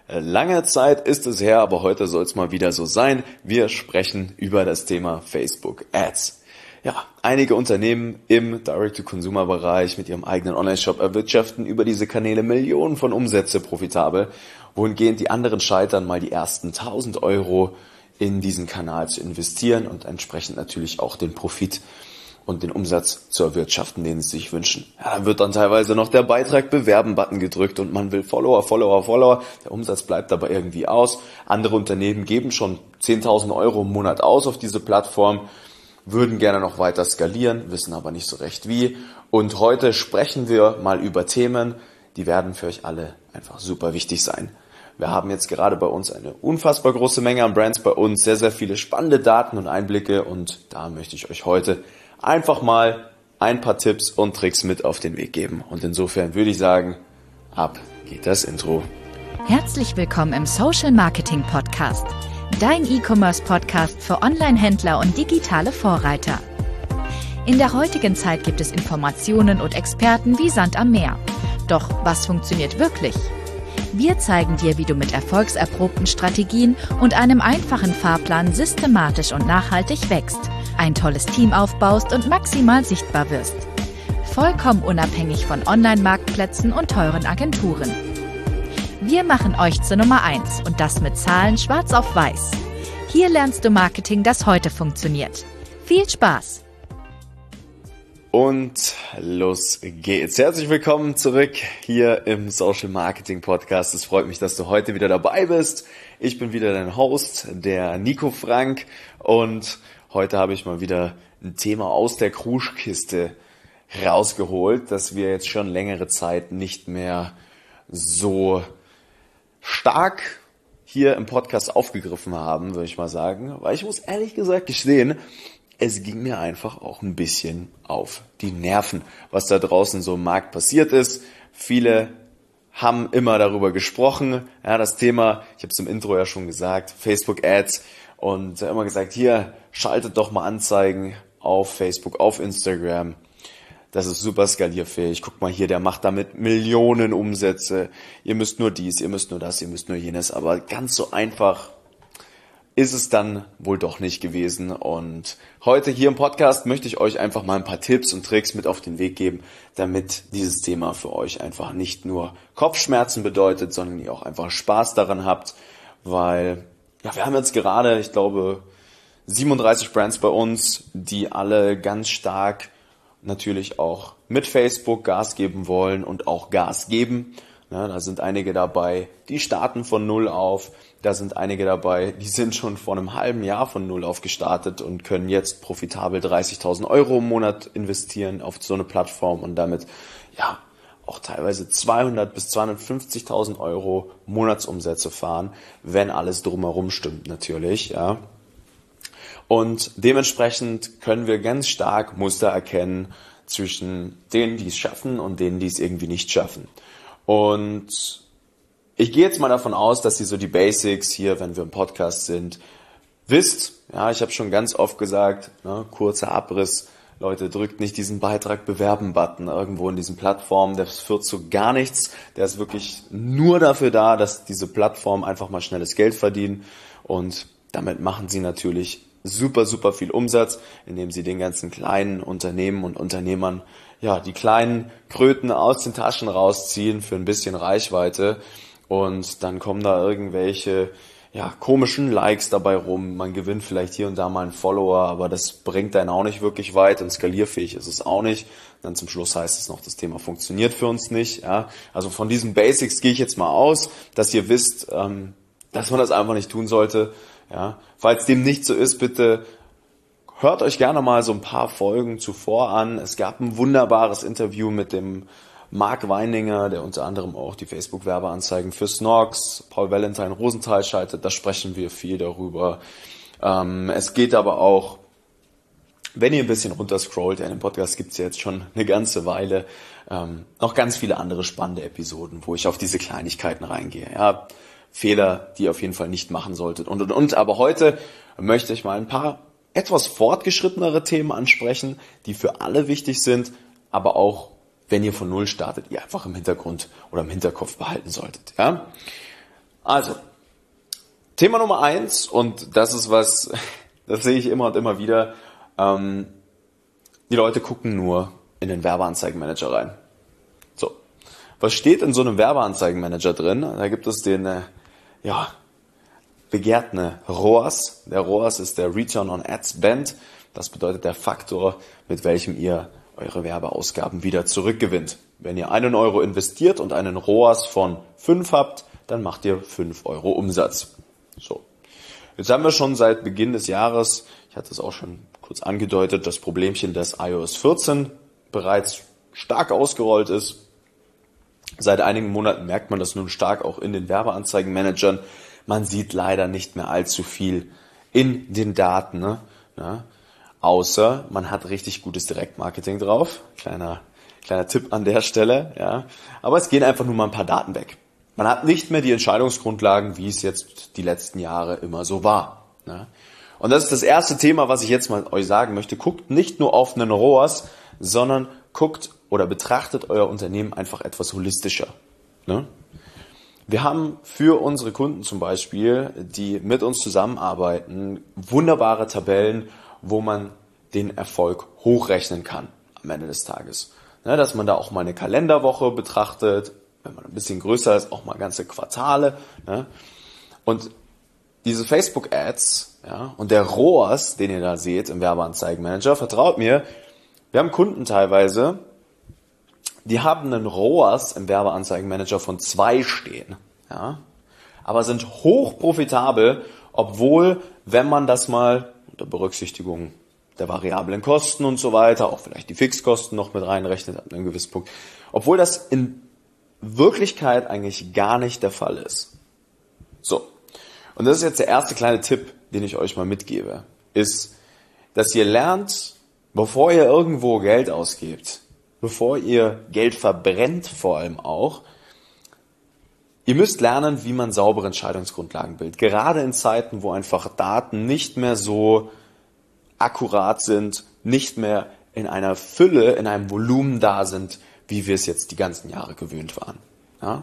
Lange Zeit ist es her, aber heute soll es mal wieder so sein. Wir sprechen über das Thema Facebook Ads. Ja, einige Unternehmen im Direct-to-Consumer-Bereich mit ihrem eigenen Online-Shop erwirtschaften über diese Kanäle Millionen von Umsätze profitabel, wohingehend die anderen scheitern, mal die ersten 1.000 Euro in diesen Kanal zu investieren und entsprechend natürlich auch den Profit und den Umsatz zu erwirtschaften, den sie sich wünschen. Ja, dann wird dann teilweise noch der Beitrag Bewerben-Button gedrückt und man will Follower. Der Umsatz bleibt aber irgendwie aus. Andere Unternehmen geben schon 10.000 Euro im Monat aus auf diese Plattform, würden gerne noch weiter skalieren, wissen aber nicht so recht wie. Und heute sprechen wir mal über Themen, die werden für euch alle einfach super wichtig sein. Wir haben jetzt gerade bei uns eine unfassbar große Menge an Brands bei uns, sehr, sehr viele spannende Daten und Einblicke und da möchte ich euch heute einfach mal ein paar Tipps und Tricks mit auf den Weg geben. Und insofern würde ich sagen, ab geht das Intro. Herzlich willkommen im Social Marketing Podcast, dein E-Commerce-Podcast für Online-Händler und digitale Vorreiter. In der heutigen Zeit gibt es Informationen und Experten wie Sand am Meer. Doch was funktioniert wirklich? Wir zeigen dir, wie du mit erfolgserprobten Strategien und einem einfachen Fahrplan systematisch und nachhaltig wächst, ein tolles Team aufbaust und maximal sichtbar wirst. Vollkommen unabhängig von Online-Marktplätzen und teuren Agenturen. Wir machen euch zur Nummer 1 und das mit Zahlen schwarz auf weiß. Hier lernst du Marketing, das heute funktioniert. Viel Spaß! Und los geht's. Herzlich willkommen zurück hier im Social Marketing Podcast. Es freut mich, dass du heute wieder dabei bist. Ich bin wieder dein Host, der Nico Frank, und heute habe ich mal wieder ein Thema aus der Kruschkiste rausgeholt, das wir jetzt schon längere Zeit nicht mehr so stark hier im Podcast aufgegriffen haben, würde ich mal sagen. Weil ich muss ehrlich gesagt gestehen, es ging mir einfach auch ein bisschen auf die Nerven, was da draußen so im Markt passiert ist. Viele haben immer darüber gesprochen, ja, das Thema, ich habe es im Intro ja schon gesagt, Facebook Ads, und immer gesagt, hier, schaltet doch mal Anzeigen auf Facebook, auf Instagram. Das ist super skalierfähig. Guck mal hier, der macht damit Millionen Umsätze. Ihr müsst nur dies, ihr müsst nur das, ihr müsst nur jenes. Aber ganz so einfach ist es dann wohl doch nicht gewesen. Und heute hier im Podcast möchte ich euch einfach mal ein paar Tipps und Tricks mit auf den Weg geben, damit dieses Thema für euch einfach nicht nur Kopfschmerzen bedeutet, sondern ihr auch einfach Spaß daran habt. Weil, ja, wir haben jetzt gerade, ich glaube, 37 Brands bei uns, die alle ganz stark natürlich auch mit Facebook Gas geben wollen und auch Gas geben. Ja, da sind einige dabei, die starten von Null auf. Da sind einige dabei, die sind schon vor einem halben Jahr von Null auf gestartet und können jetzt profitabel 30.000 Euro im Monat investieren auf so eine Plattform und damit ja auch teilweise 200.000 bis 250.000 Euro Monatsumsätze fahren, wenn alles drumherum stimmt natürlich, ja. Und dementsprechend können wir ganz stark Muster erkennen zwischen denen, die es schaffen und denen, die es irgendwie nicht schaffen. Und ich gehe jetzt mal davon aus, dass ihr so die Basics hier, wenn wir im Podcast sind, wisst. Ja, ich habe schon ganz oft gesagt, ne, kurzer Abriss, Leute, drückt nicht diesen Beitrag Bewerben-Button irgendwo in diesen Plattformen, das führt zu gar nichts. Der ist wirklich nur dafür da, dass diese Plattformen einfach mal schnelles Geld verdienen, und damit machen sie natürlich super, super viel Umsatz, indem sie den ganzen kleinen Unternehmen und Unternehmern ja die kleinen Kröten aus den Taschen rausziehen für ein bisschen Reichweite, und dann kommen da irgendwelche komischen Likes dabei rum. Man gewinnt vielleicht hier und da mal einen Follower, aber das bringt einen auch nicht wirklich weit, und skalierfähig ist es auch nicht. Dann zum Schluss heißt es noch, das Thema funktioniert für uns nicht. Ja. Also von diesen Basics gehe ich jetzt mal aus, dass ihr wisst, dass man das einfach nicht tun sollte. Ja, falls dem nicht so ist, bitte hört euch gerne mal so ein paar Folgen zuvor an. Es gab ein wunderbares Interview mit dem Marc Weininger, der unter anderem auch die Facebook-Werbeanzeigen für Snorks, Paul Valentine, Rosenthal schaltet. Da sprechen wir viel darüber. Es geht aber auch, wenn ihr ein bisschen runterscrollt, in dem Podcast gibt's ja jetzt schon eine ganze Weile, noch ganz viele andere spannende Episoden, wo ich auf diese Kleinigkeiten reingehe. Ja, Fehler, die ihr auf jeden Fall nicht machen solltet und. Aber heute möchte ich mal ein paar etwas fortgeschrittenere Themen ansprechen, die für alle wichtig sind, aber auch, wenn ihr von Null startet, ihr einfach im Hintergrund oder im Hinterkopf behalten solltet. Ja? Also, Thema Nummer 1, und das ist was, das sehe ich immer und immer wieder, die Leute gucken nur in den Werbeanzeigenmanager rein. So, was steht in so einem Werbeanzeigenmanager drin? Da gibt es den, begehrten ROAS. Der ROAS ist der Return on Ad Spend. Das bedeutet der Faktor, mit welchem ihr eure Werbeausgaben wieder zurückgewinnt. Wenn ihr 1 Euro investiert und einen ROAS von 5 habt, dann macht ihr 5 Euro Umsatz. So. Jetzt haben wir schon seit Beginn des Jahres, ich hatte es auch schon kurz angedeutet, das Problemchen, dass iOS 14 bereits stark ausgerollt ist. Seit einigen Monaten merkt man das nun stark auch in den Werbeanzeigenmanagern. Man sieht leider nicht mehr allzu viel in den Daten, ne? Ja, außer man hat richtig gutes Direktmarketing drauf. Kleiner Tipp an der Stelle. Ja. Aber es gehen einfach nur mal ein paar Daten weg. Man hat nicht mehr die Entscheidungsgrundlagen, wie es jetzt die letzten Jahre immer so war. Ne? Und das ist das erste Thema, was ich jetzt mal euch sagen möchte. Guckt nicht nur auf einen ROAS, sondern guckt oder betrachtet euer Unternehmen einfach etwas holistischer. Ne? Wir haben für unsere Kunden zum Beispiel, die mit uns zusammenarbeiten, wunderbare Tabellen, wo man den Erfolg hochrechnen kann am Ende des Tages. Ne, dass man da auch mal eine Kalenderwoche betrachtet, wenn man ein bisschen größer ist, auch mal ganze Quartale. Ne? Und diese Facebook-Ads, ja, und der ROAS, den ihr da seht im Werbeanzeigenmanager, vertraut mir, wir haben Kunden teilweise, die haben einen ROAS im Werbeanzeigenmanager von 2 stehen, ja, aber sind hoch profitabel, obwohl, wenn man das mal unter Berücksichtigung der variablen Kosten und so weiter, auch vielleicht die Fixkosten noch mit reinrechnet an einem gewissen Punkt, obwohl das in Wirklichkeit eigentlich gar nicht der Fall ist. So, und das ist jetzt der erste kleine Tipp, den ich euch mal mitgebe, ist, dass ihr lernt, bevor ihr irgendwo Geld ausgebt, bevor ihr Geld verbrennt vor allem auch, ihr müsst lernen, wie man saubere Entscheidungsgrundlagen bildet. Gerade in Zeiten, wo einfach Daten nicht mehr so akkurat sind, nicht mehr in einer Fülle, in einem Volumen da sind, wie wir es jetzt die ganzen Jahre gewöhnt waren. Ja?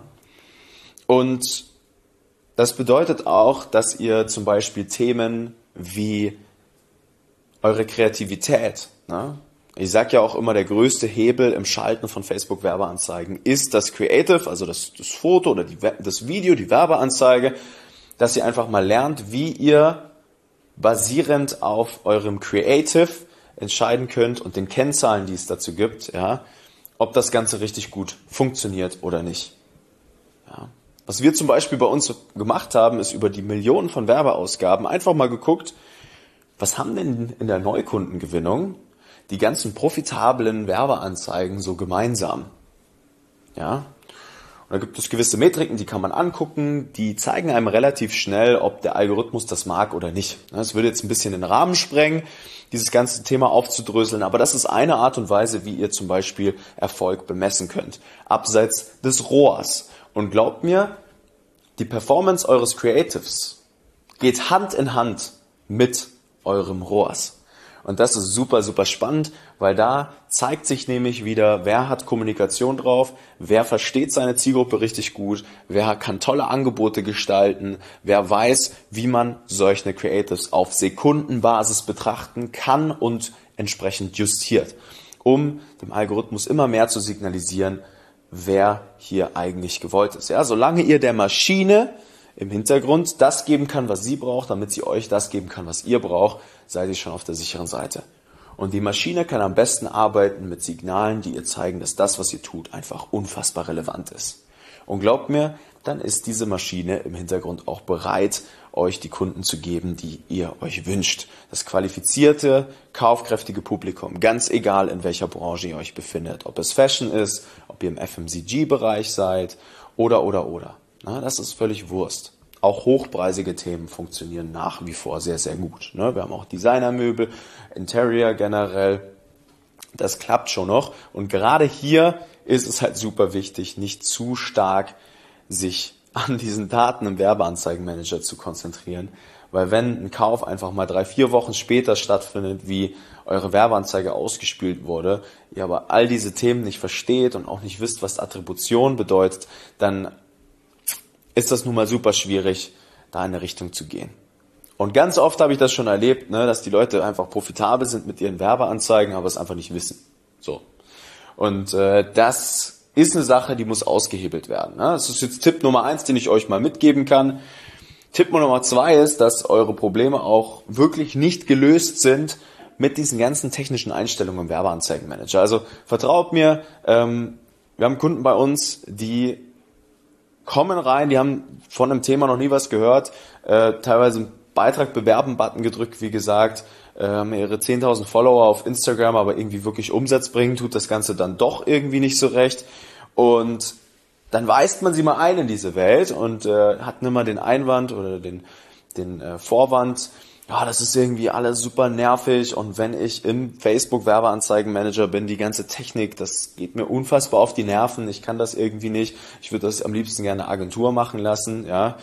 Und das bedeutet auch, dass ihr zum Beispiel Themen wie eure Kreativität, ne? Ich sage ja auch immer, der größte Hebel im Schalten von Facebook-Werbeanzeigen ist das Creative, also das Foto oder das Video, die Werbeanzeige, dass ihr einfach mal lernt, wie ihr basierend auf eurem Creative entscheiden könnt und den Kennzahlen, die es dazu gibt, ja, ob das Ganze richtig gut funktioniert oder nicht. Ja. Was wir zum Beispiel bei uns gemacht haben, ist über die Millionen von Werbeausgaben einfach mal geguckt, was haben denn in der Neukundengewinnung die ganzen profitablen Werbeanzeigen so gemeinsam? Ja. Und da gibt es gewisse Metriken, die kann man angucken, die zeigen einem relativ schnell, ob der Algorithmus das mag oder nicht. Es würde jetzt ein bisschen den Rahmen sprengen, dieses ganze Thema aufzudröseln, aber das ist eine Art und Weise, wie ihr zum Beispiel Erfolg bemessen könnt, abseits des ROAS. Und glaubt mir, die Performance eures Creatives geht Hand in Hand mit eurem ROAS. Und das ist super, super spannend, weil da zeigt sich nämlich wieder, wer hat Kommunikation drauf, wer versteht seine Zielgruppe richtig gut, wer kann tolle Angebote gestalten, wer weiß, wie man solche Creatives auf Sekundenbasis betrachten kann und entsprechend justiert, um dem Algorithmus immer mehr zu signalisieren, wer hier eigentlich gewollt ist. Ja, solange ihr der Maschine im Hintergrund das geben kann, was sie braucht, damit sie euch das geben kann, was ihr braucht, seid ihr schon auf der sicheren Seite. Und die Maschine kann am besten arbeiten mit Signalen, die ihr zeigen, dass das, was ihr tut, einfach unfassbar relevant ist. Und glaubt mir, dann ist diese Maschine im Hintergrund auch bereit, euch die Kunden zu geben, die ihr euch wünscht. Das qualifizierte, kaufkräftige Publikum, ganz egal in welcher Branche ihr euch befindet. Ob es Fashion ist, ob ihr im FMCG-Bereich seid oder. Na, das ist völlig Wurst. Auch hochpreisige Themen funktionieren nach wie vor sehr, sehr gut. Wir haben auch Designermöbel, Interior generell. Das klappt schon noch. Und gerade hier ist es halt super wichtig, nicht zu stark sich an diesen Daten im Werbeanzeigenmanager zu konzentrieren. Weil wenn ein Kauf einfach mal 3-4 Wochen später stattfindet, wie eure Werbeanzeige ausgespielt wurde, ihr aber all diese Themen nicht versteht und auch nicht wisst, was Attribution bedeutet, dann ist das nun mal super schwierig, da in eine Richtung zu gehen. Und ganz oft habe ich das schon erlebt, ne, dass die Leute einfach profitabel sind mit ihren Werbeanzeigen, aber es einfach nicht wissen. So. Und das ist eine Sache, die muss ausgehebelt werden. Ne? Das ist jetzt Tipp Nummer 1, den ich euch mal mitgeben kann. Tipp Nummer 2 ist, dass eure Probleme auch wirklich nicht gelöst sind mit diesen ganzen technischen Einstellungen im Werbeanzeigenmanager. Also vertraut mir, wir haben Kunden bei uns, die kommen rein, die haben von einem Thema noch nie was gehört, teilweise einen Beitrag bewerben Button gedrückt, wie gesagt, haben ihre 10.000 Follower auf Instagram, aber irgendwie wirklich Umsatz bringen, tut das Ganze dann doch irgendwie nicht so recht. Und dann weist man sie mal ein in diese Welt und hat immer den Einwand oder den Vorwand, ja, das ist irgendwie alles super nervig und wenn ich im Facebook-Werbeanzeigenmanager bin, die ganze Technik, das geht mir unfassbar auf die Nerven, ich kann das irgendwie nicht, ich würde das am liebsten gerne eine Agentur machen lassen, ja.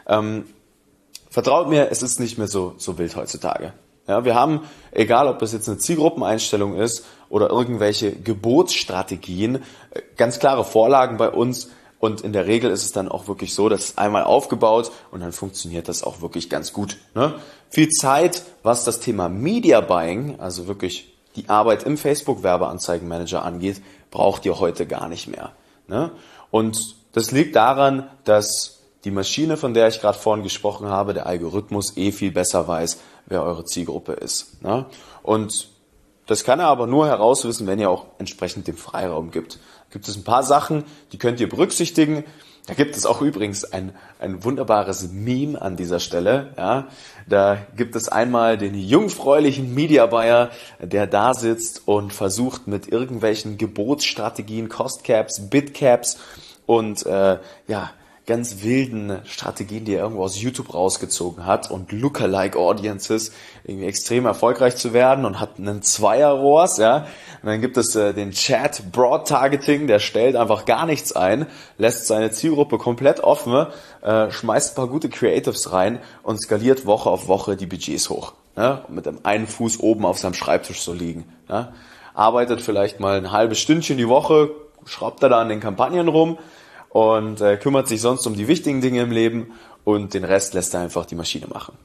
Vertraut mir, es ist nicht mehr so wild heutzutage. Ja, wir haben, egal ob das jetzt eine Zielgruppeneinstellung ist oder irgendwelche Gebotsstrategien, ganz klare Vorlagen bei uns und in der Regel ist es dann auch wirklich so, dass es einmal aufgebaut und dann funktioniert das auch wirklich ganz gut. Ne? Viel Zeit, was das Thema Media Buying, also wirklich die Arbeit im Facebook-Werbeanzeigenmanager angeht, braucht ihr heute gar nicht mehr. Ne? Und das liegt daran, dass die Maschine, von der ich gerade vorhin gesprochen habe, der Algorithmus viel besser weiß, wer eure Zielgruppe ist. Ne? Und das kann er aber nur herauswissen, wenn ihr auch entsprechend den Freiraum gibt. Da gibt es ein paar Sachen, die könnt ihr berücksichtigen. Da gibt es auch übrigens ein wunderbares Meme an dieser Stelle. Ja? Da gibt es einmal den jungfräulichen Media Buyer, der da sitzt und versucht mit irgendwelchen Gebotsstrategien, Cost Caps, Bid Caps und ganz wilden Strategien, die er irgendwo aus YouTube rausgezogen hat und Lookalike Audiences irgendwie extrem erfolgreich zu werden und hat einen Zweierrohrs, ja. Und dann gibt es den Chat Broad Targeting, der stellt einfach gar nichts ein, lässt seine Zielgruppe komplett offen, schmeißt ein paar gute Creatives rein und skaliert Woche auf Woche die Budgets hoch, ja, mit dem einen Fuß oben auf seinem Schreibtisch so liegen, ja. Arbeitet vielleicht mal ein halbes Stündchen die Woche, schraubt er da an den Kampagnen rum, und kümmert sich sonst um die wichtigen Dinge im Leben und den Rest lässt er einfach die Maschine machen.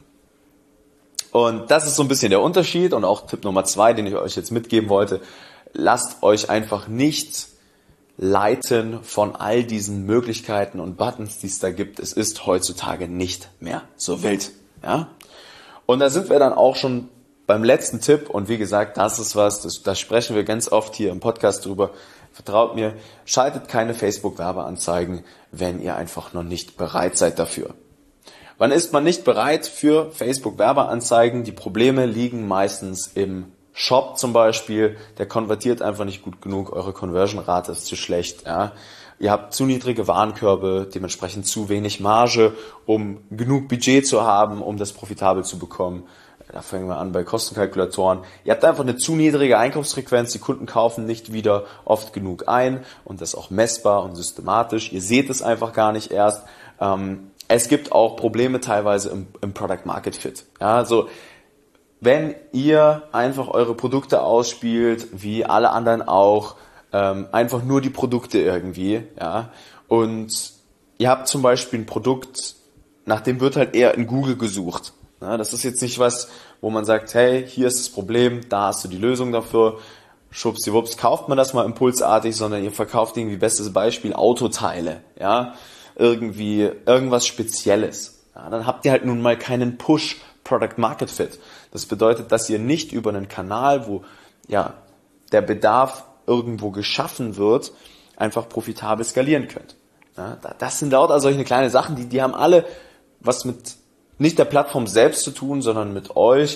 Und das ist so ein bisschen der Unterschied und auch Tipp Nummer 2, den ich euch jetzt mitgeben wollte. Lasst euch einfach nicht leiten von all diesen Möglichkeiten und Buttons, die es da gibt. Es ist heutzutage nicht mehr so wild. Ja? Und da sind wir dann auch schon beim letzten Tipp und wie gesagt, das ist was, da sprechen wir ganz oft hier im Podcast drüber. Vertraut mir, schaltet keine Facebook-Werbeanzeigen, wenn ihr einfach noch nicht bereit seid dafür. Wann ist man nicht bereit für Facebook-Werbeanzeigen? Die Probleme liegen meistens im Shop zum Beispiel. Der konvertiert einfach nicht gut genug, eure Conversion-Rate ist zu schlecht. Ja. Ihr habt zu niedrige Warenkörbe, dementsprechend zu wenig Marge, um genug Budget zu haben, um das profitabel zu bekommen. Da fangen wir an bei Kostenkalkulatoren. Ihr habt einfach eine zu niedrige Einkaufsfrequenz. Die Kunden kaufen nicht wieder oft genug ein und das ist auch messbar und systematisch. Ihr seht es einfach gar nicht erst. Es gibt auch Probleme teilweise im Product Market Fit. Ja, also wenn ihr einfach eure Produkte ausspielt, wie alle anderen auch, einfach nur die Produkte irgendwie, ja, und ihr habt zum Beispiel ein Produkt, nach dem wird halt eher in Google gesucht. Ja, das ist jetzt nicht was, wo man sagt, hey, hier ist das Problem, da hast du die Lösung dafür, schwuppsdiwupps, kauft man das mal impulsartig, sondern ihr verkauft irgendwie, bestes Beispiel, Autoteile, ja, irgendwie irgendwas Spezielles. Ja, dann habt ihr halt nun mal keinen Push Product Market Fit. Das bedeutet, dass ihr nicht über einen Kanal, wo ja der Bedarf irgendwo geschaffen wird, einfach profitabel skalieren könnt. Ja, das sind lauter solche kleine Sachen, die haben alle was mit nicht der Plattform selbst zu tun, sondern mit euch,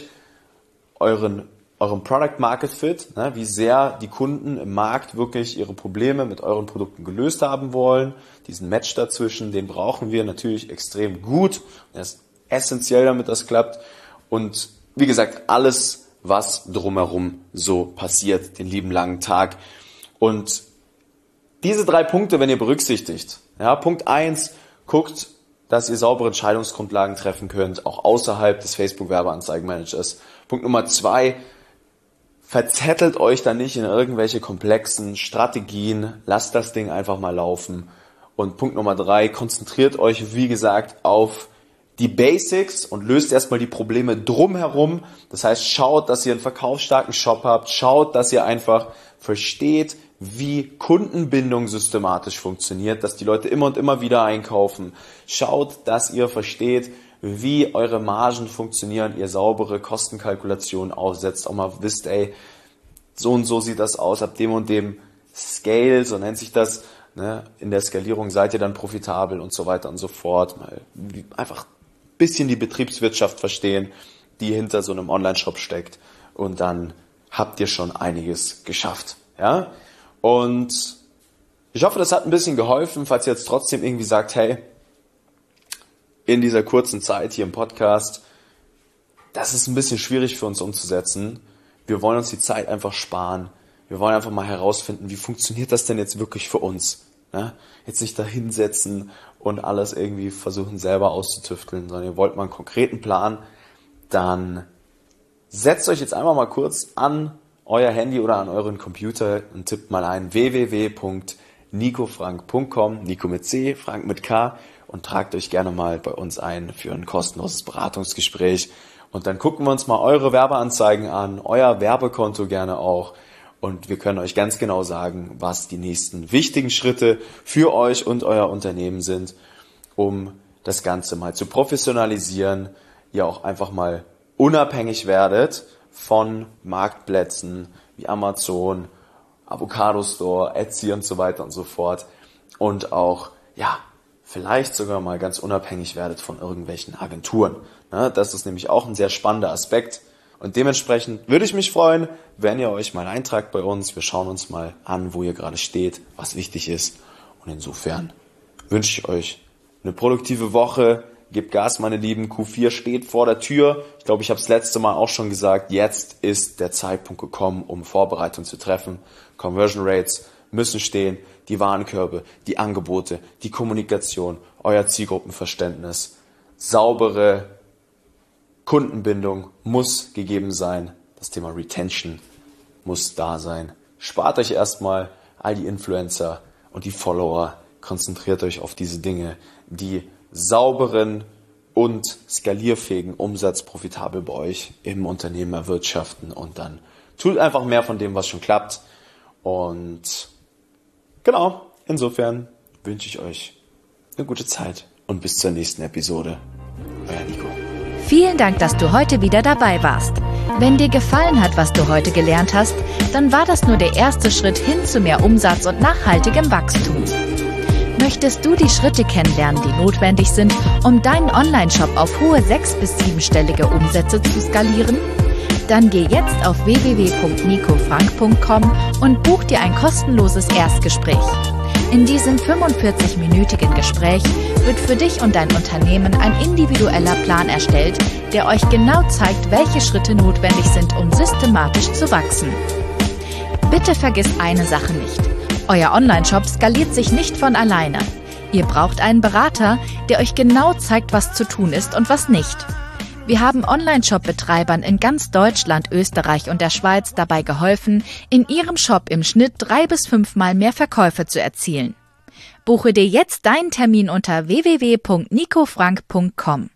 eurem Product Market Fit, ne, wie sehr die Kunden im Markt wirklich ihre Probleme mit euren Produkten gelöst haben wollen. Diesen Match dazwischen, den brauchen wir natürlich extrem gut. Der ist essentiell, damit das klappt. Und wie gesagt, alles, was drumherum so passiert, den lieben langen Tag. Und diese 3 Punkte, wenn ihr berücksichtigt, ja, Punkt 1, guckt, dass ihr saubere Entscheidungsgrundlagen treffen könnt, auch außerhalb des Facebook-Werbeanzeigenmanagers. Punkt Nummer 2, verzettelt euch da nicht in irgendwelche komplexen Strategien, lasst das Ding einfach mal laufen Und Punkt Nummer 3, konzentriert euch, wie gesagt, auf die Basics und löst erstmal die Probleme drumherum. Das heißt, schaut, dass ihr einen verkaufsstarken Shop habt. Schaut, dass ihr einfach versteht, wie Kundenbindung systematisch funktioniert, dass die Leute immer und immer wieder einkaufen. Schaut, dass ihr versteht, wie eure Margen funktionieren, ihr saubere Kostenkalkulationen aufsetzt, auch mal wisst, so und so sieht das aus, ab dem und dem Scale, so nennt sich das, ne? In der Skalierung seid ihr dann profitabel und so weiter und so fort. Mal einfach ein bisschen die Betriebswirtschaft verstehen, die hinter so einem Online-Shop steckt, und dann habt ihr schon einiges geschafft. Ja? Und ich hoffe, das hat ein bisschen geholfen, falls ihr jetzt trotzdem irgendwie sagt, hey, in dieser kurzen Zeit hier im Podcast, das ist ein bisschen schwierig für uns umzusetzen. Wir wollen uns die Zeit einfach sparen. Wir wollen einfach mal herausfinden, wie funktioniert das denn jetzt wirklich für uns? Ne? Jetzt nicht da hinsetzen und alles irgendwie versuchen selber auszutüfteln, sondern ihr wollt mal einen konkreten Plan, dann setzt euch jetzt einfach mal kurz an euer Handy oder an euren Computer und tippt mal ein www.nicofrank.com, Nico mit C, Frank mit K, und tragt euch gerne mal bei uns ein für ein kostenloses Beratungsgespräch. Und dann gucken wir uns mal eure Werbeanzeigen an, euer Werbekonto gerne auch. Und wir können euch ganz genau sagen, was die nächsten wichtigen Schritte für euch und euer Unternehmen sind, um das Ganze mal zu professionalisieren. Ihr auch einfach mal unabhängig werdet von Marktplätzen wie Amazon, Avocado Store, Etsy und so weiter und so fort. Und auch, vielleicht sogar mal ganz unabhängig werdet von irgendwelchen Agenturen. Das ist nämlich auch ein sehr spannender Aspekt. Und dementsprechend würde ich mich freuen, wenn ihr euch mal eintragt bei uns. Wir schauen uns mal an, wo ihr gerade steht, was wichtig ist. Und insofern wünsche ich euch eine produktive Woche. Gebt Gas, meine Lieben. Q4 steht vor der Tür. Ich glaube, ich habe es letzte Mal auch schon gesagt. Jetzt ist der Zeitpunkt gekommen, um Vorbereitungen zu treffen. Conversion Rates müssen stehen. Die Warenkörbe, die Angebote, die Kommunikation, euer Zielgruppenverständnis, saubere Kundenbindung muss gegeben sein. Das Thema Retention muss da sein. Spart euch erstmal all die Influencer und die Follower. Konzentriert euch auf diese Dinge, die sauberen und skalierfähigen Umsatz profitabel bei euch im Unternehmen erwirtschaften, und dann tut einfach mehr von dem, was schon klappt. Und genau, insofern wünsche ich euch eine gute Zeit und bis zur nächsten Episode. Euer Nico. Vielen Dank, dass du heute wieder dabei warst. Wenn dir gefallen hat, was du heute gelernt hast, dann war das nur der erste Schritt hin zu mehr Umsatz und nachhaltigem Wachstum. Möchtest du die Schritte kennenlernen, die notwendig sind, um deinen Online-Shop auf hohe 6- bis 7-stellige Umsätze zu skalieren? Dann geh jetzt auf www.nicofrank.com und buch dir ein kostenloses Erstgespräch. In diesem 45-minütigen Gespräch wird für dich und dein Unternehmen ein individueller Plan erstellt, der euch genau zeigt, welche Schritte notwendig sind, um systematisch zu wachsen. Bitte vergiss eine Sache nicht. Euer Online-Shop skaliert sich nicht von alleine. Ihr braucht einen Berater, der euch genau zeigt, was zu tun ist und was nicht. Wir haben Online-Shop-Betreibern in ganz Deutschland, Österreich und der Schweiz dabei geholfen, in ihrem Shop im Schnitt 3 bis 5 Mal mehr Verkäufe zu erzielen. Buche dir jetzt deinen Termin unter www.nicofrank.com.